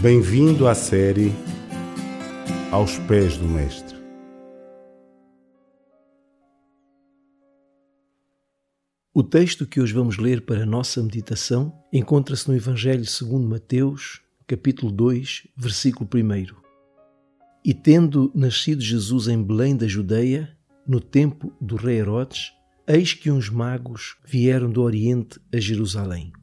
Bem-vindo à série Aos Pés do Mestre. O texto que hoje vamos ler para a nossa meditação encontra-se no Evangelho segundo Mateus, capítulo 2, versículo 1. E tendo nascido Jesus em Belém da Judeia, no tempo do rei Herodes, eis que uns magos vieram do Oriente a Jerusalém.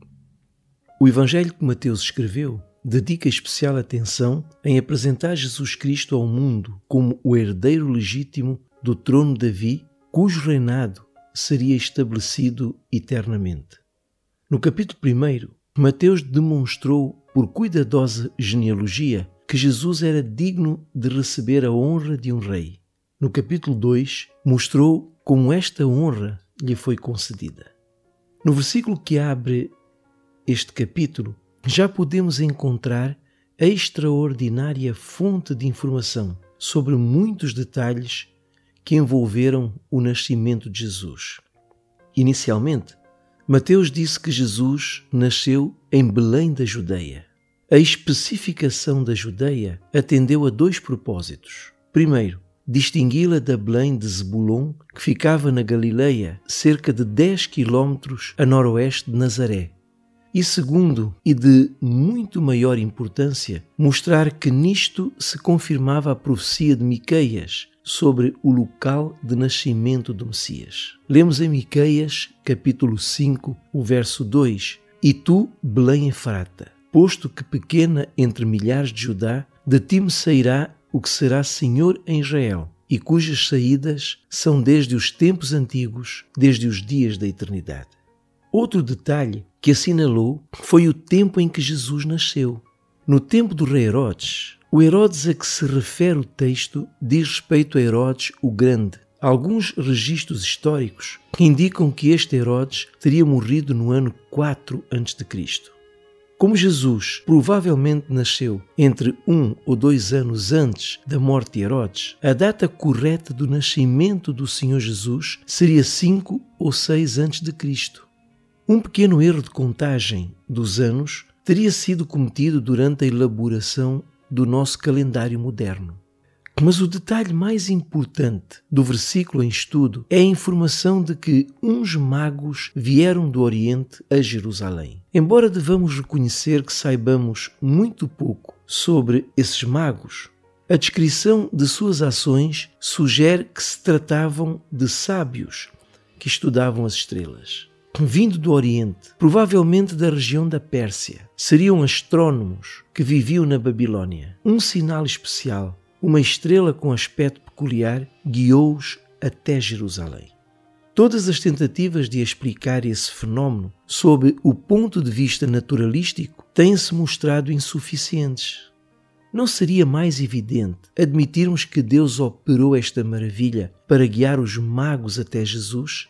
O Evangelho que Mateus escreveu dedica especial atenção em apresentar Jesus Cristo ao mundo como o herdeiro legítimo do trono de Davi, cujo reinado seria estabelecido eternamente. No capítulo 1, Mateus demonstrou, por cuidadosa genealogia, que Jesus era digno de receber a honra de um rei. No capítulo 2, mostrou como esta honra lhe foi concedida. No versículo que abre este capítulo, já podemos encontrar a extraordinária fonte de informação sobre muitos detalhes que envolveram o nascimento de Jesus. Inicialmente, Mateus disse que Jesus nasceu em Belém da Judeia. A especificação da Judeia atendeu a dois propósitos. Primeiro, distingui-la da Belém de Zebulon, que ficava na Galileia, cerca de 10 quilómetros a noroeste de Nazaré. E segundo, e de muito maior importância, mostrar que nisto se confirmava a profecia de Miqueias sobre o local de nascimento do Messias. Lemos em Miqueias, capítulo 5, o verso 2: E tu, Belém Efrata, posto que pequena entre milhares de Judá, de ti me sairá o que será Senhor em Israel, e cujas saídas são desde os tempos antigos, desde os dias da eternidade. Outro detalhe que assinalou foi o tempo em que Jesus nasceu. No tempo do rei Herodes, o Herodes a que se refere o texto diz respeito a Herodes o Grande. Alguns registros históricos indicam que este Herodes teria morrido no ano 4 a.C. Como Jesus provavelmente nasceu entre 1 ou 2 anos antes da morte de Herodes, a data correta do nascimento do Senhor Jesus seria 5 ou 6 a.C. Um pequeno erro de contagem dos anos teria sido cometido durante a elaboração do nosso calendário moderno. Mas o detalhe mais importante do versículo em estudo é a informação de que uns magos vieram do Oriente a Jerusalém. Embora devamos reconhecer que saibamos muito pouco sobre esses magos, a descrição de suas ações sugere que se tratavam de sábios que estudavam as estrelas. Vindo do Oriente, provavelmente da região da Pérsia, seriam astrônomos que viviam na Babilônia. Um sinal especial, uma estrela com aspecto peculiar, guiou-os até Jerusalém. Todas as tentativas de explicar esse fenómeno sob o ponto de vista naturalístico têm-se mostrado insuficientes. Não seria mais evidente admitirmos que Deus operou esta maravilha para guiar os magos até Jesus?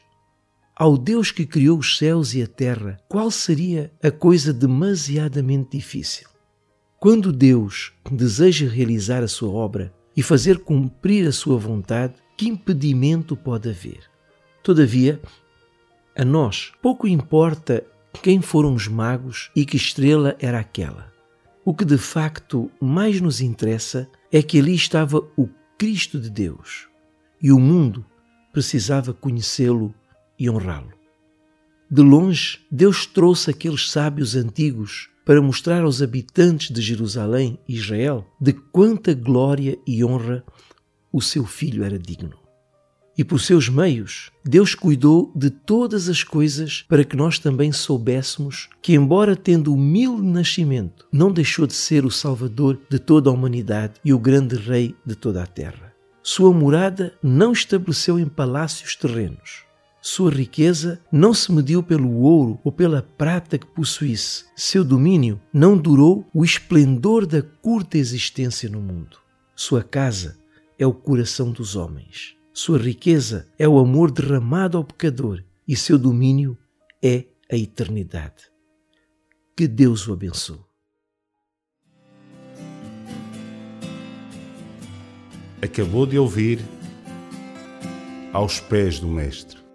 Ao Deus que criou os céus e a terra, qual seria a coisa demasiadamente difícil? Quando Deus deseja realizar a sua obra e fazer cumprir a sua vontade, que impedimento pode haver? Todavia, a nós pouco importa quem foram os magos e que estrela era aquela. O que de facto mais nos interessa é que ali estava o Cristo de Deus e o mundo precisava conhecê-lo e honrá-lo. De longe, Deus trouxe aqueles sábios antigos para mostrar aos habitantes de Jerusalém e Israel de quanta glória e honra o seu filho era digno. E por seus meios, Deus cuidou de todas as coisas para que nós também soubéssemos que, embora tendo humilde nascimento, não deixou de ser o Salvador de toda a humanidade e o grande Rei de toda a terra. Sua morada não estabeleceu em palácios terrenos. Sua riqueza não se mediu pelo ouro ou pela prata que possuísse. Seu domínio não durou o esplendor da curta existência no mundo. Sua casa é o coração dos homens. Sua riqueza é o amor derramado ao pecador e seu domínio é a eternidade. Que Deus o abençoe. Acabou de ouvir Aos Pés do Mestre.